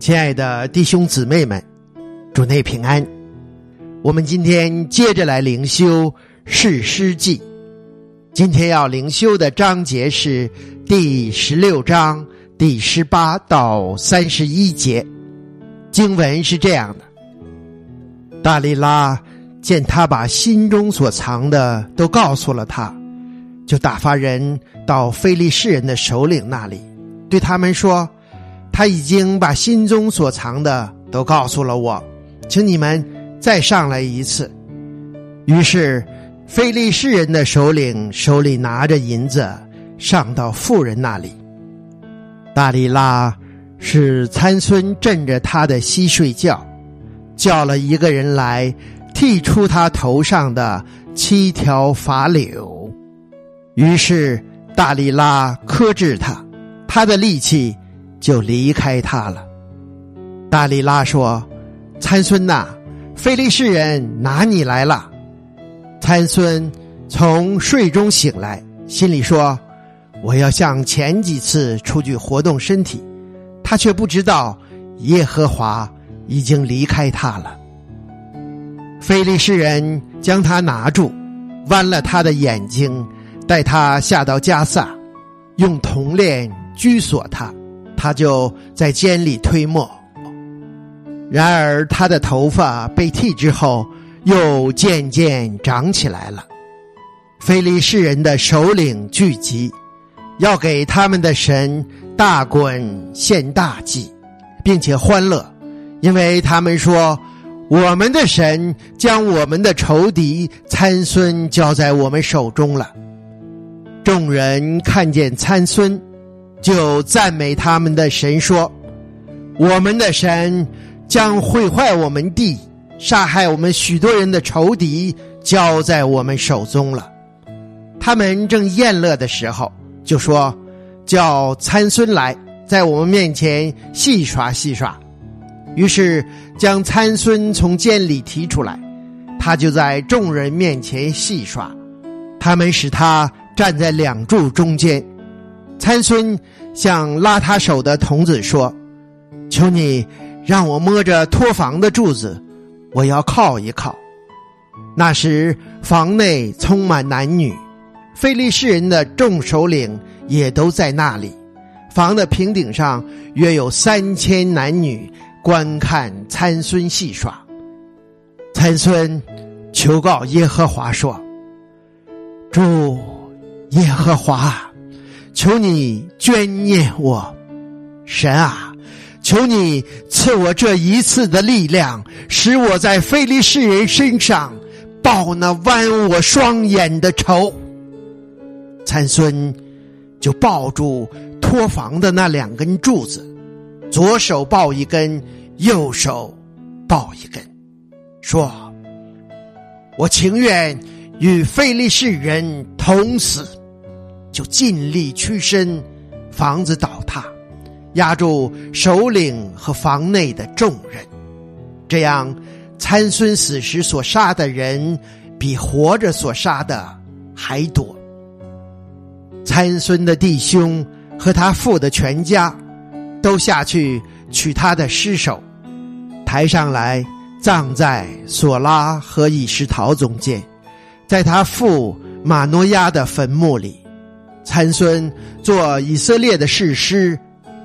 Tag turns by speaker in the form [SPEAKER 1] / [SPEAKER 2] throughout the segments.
[SPEAKER 1] 亲爱的弟兄姊妹们，主内平安。我们今天接着来灵修士师记，今天要灵修的章节是第16章第18到31节。经文是这样的：大利拉见他把心中所藏的都告诉了他，就打发人到非利士人的首领那里，对他们说，他已经把心中所藏的都告诉了我，请你们再上来一次。于是非利士人的首领手里拿着银子上到妇人那里。大利拉使参孙枕着他的膝睡觉，叫了一个人来剃出他头上的7条发绺。于是大利拉克制他，他的力气就离开他了。大利拉说，参孙哪，非利士人拿你来了。参孙从睡中醒来，心里说，我要像前几次出去活动身体，他却不知道耶和华已经离开他了。非利士人将他拿住，剜了他的眼睛，带他下到迦萨，用铜链拘锁他，他就在监里推磨。然而他的头发被剃之后，又渐渐长起来了。非利士人的首领聚集，要给他们的神大滚献大祭，并且欢乐，因为他们说，我们的神将我们的仇敌参孙交在我们手中了。众人看见参孙，就赞美他们的神说，我们的神将毁坏我们地，杀害我们许多人的仇敌交在我们手中了。他们正宴乐的时候，就说，叫参孙来，在我们面前戏耍戏耍。于是将参孙从监里提出来，他就在众人面前戏耍。他们使他站在2柱中间。参孙向拉他手的童子说，求你让我摸着托房的柱子，我要靠一靠。那时房内充满男女，非利士人的众首领也都在那里。房的平顶上约有3000男女观看参孙戏耍。参孙求告耶和华说，主耶和华，求你眷念我。神啊，求你赐我这一次的力量，使我在非利士人身上报那剜我双眼的仇。参孙就抱住托房的那2根柱子，左手抱一根，右手抱一根，说，我情愿与非利士人同死。就尽力屈身，房子倒塌，压住首领和房内的众人。这样参孙死时所杀的人比活着所杀的还多。参孙的弟兄和他父的全家都下去取他的尸首，抬上来葬在索拉和以实陶中间，在他父马诺亚的坟墓里。参孙做以色列的士师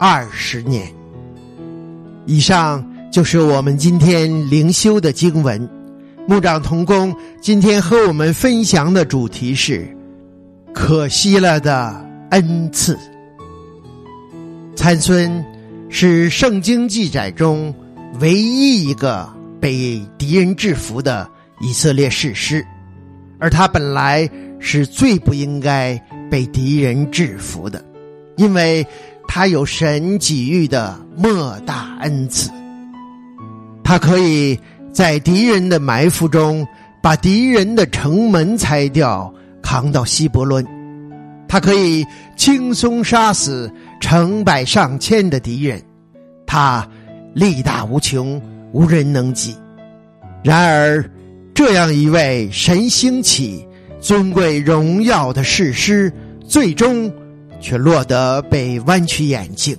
[SPEAKER 1] 20年。以上就是我们今天灵修的经文。牧长同工今天和我们分享的主题是可惜了的恩赐。参孙是圣经记载中唯一一个被敌人制服的以色列士师，而他本来是最不应该被敌人制服的，因为他有神给予的莫大恩赐。他可以在敌人的埋伏中把敌人的城门拆掉，扛到希伯伦。他可以轻松杀死成百上千的敌人，他力大无穷，无人能及。然而这样一位神兴起尊贵荣耀的士师，最终却落得被弯曲眼镜，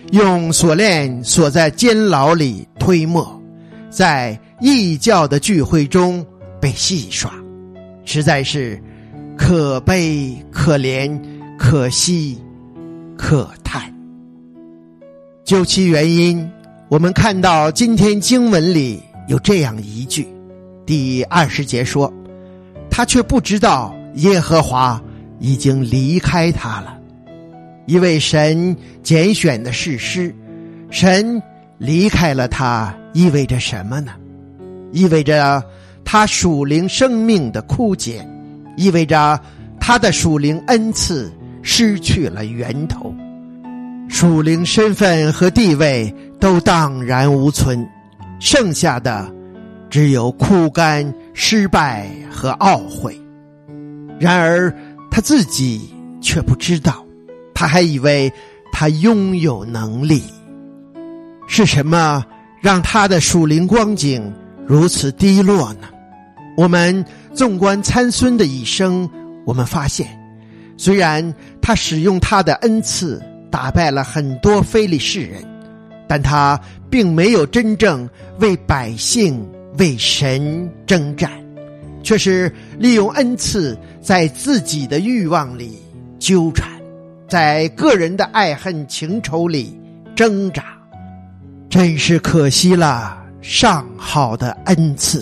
[SPEAKER 1] 用锁链锁在监牢里推磨，在异教的聚会中被戏耍，实在是可悲可怜可惜可叹。究其原因，我们看到今天经文里有这样一句，第20节说，他却不知道耶和华已经离开他了。一位神拣选的士师，神离开了他，意味着什么呢？意味着他属灵生命的枯竭，意味着他的属灵恩赐失去了源头，属灵身份和地位都荡然无存，剩下的只有枯干、失败和懊悔。然而他自己却不知道，他还以为他拥有能力。是什么让他的属灵光景如此低落呢？我们纵观参孙的一生，我们发现，虽然他使用他的恩赐打败了很多非利士人，但他并没有真正为百姓、为神征战，却是利用恩赐在自己的欲望里纠缠，在个人的爱恨情仇里挣扎。真是可惜了上好的恩赐。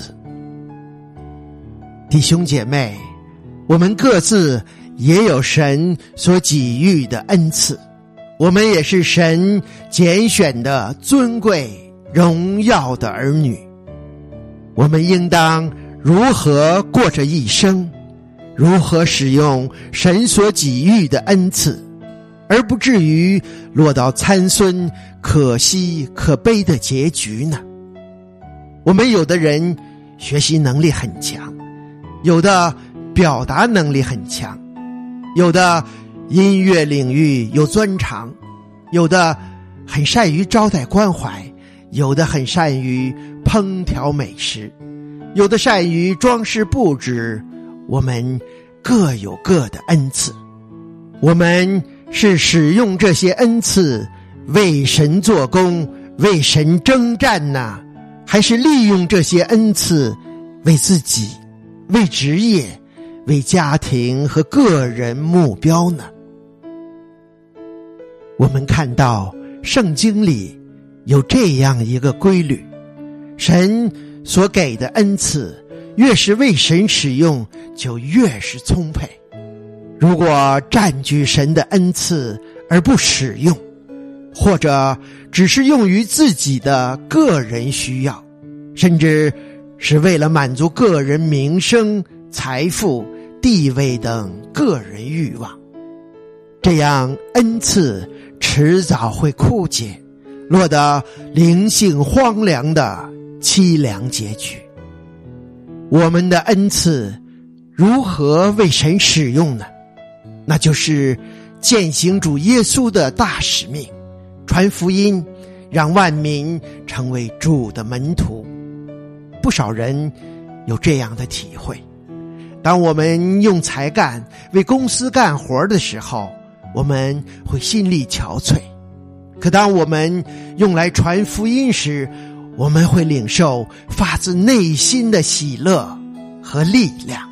[SPEAKER 1] 弟兄姐妹，我们各自也有神所给予的恩赐，我们也是神拣选的尊贵荣耀的儿女。我们应当如何过着一生，如何使用神所给予的恩赐，而不至于落到参孙可惜可悲的结局呢？我们有的人学习能力很强，有的表达能力很强，有的音乐领域有专长，有的很善于招待关怀，有的很善于烹调美食，有的善于装饰布置。我们各有各的恩赐，我们是使用这些恩赐为神做工，为神征战呢，还是利用这些恩赐为自己、为职业、为家庭和个人目标呢？我们看到圣经里有这样一个规律，神所给的恩赐越是为神使用，就越是充沛。如果占据神的恩赐而不使用，或者只是用于自己的个人需要，甚至是为了满足个人名声、财富、地位等个人欲望，这样恩赐迟早会枯竭，落得灵性荒凉的凄凉结局。我们的恩赐如何为神使用呢？那就是践行主耶稣的大使命，传福音，让万民成为主的门徒。不少人有这样的体会，当我们用才干为公司干活的时候，我们会心力憔悴，可当我们用来传福音时，我们会领受发自内心的喜乐和力量。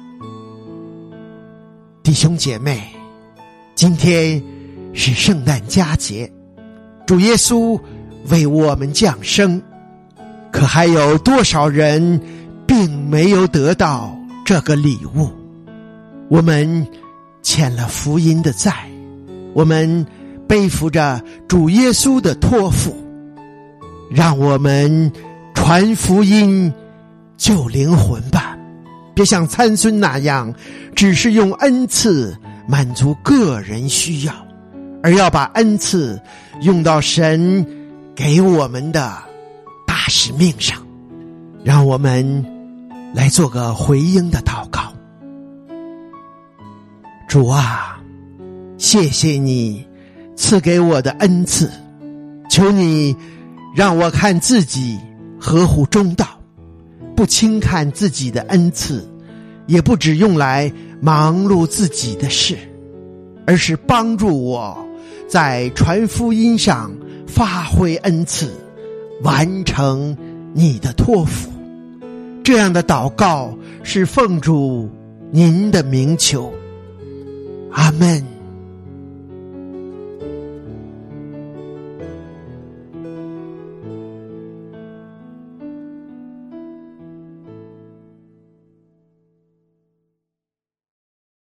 [SPEAKER 1] 弟兄姐妹，今天是圣诞佳节，主耶稣为我们降生，可还有多少人并没有得到这个礼物？我们欠了福音的债，我们背负着主耶稣的托付，让我们传福音救灵魂吧，别像参孙那样只是用恩赐满足个人需要，而要把恩赐用到神给我们的大使命上。让我们来做个回应的祷告。主啊，谢谢你赐给我的恩赐，求你让我看自己合乎中道，不轻看自己的恩赐，也不只用来忙碌自己的事，而是帮助我在传福音上发挥恩赐，完成你的托付。这样的祷告是奉主您的名求，阿们。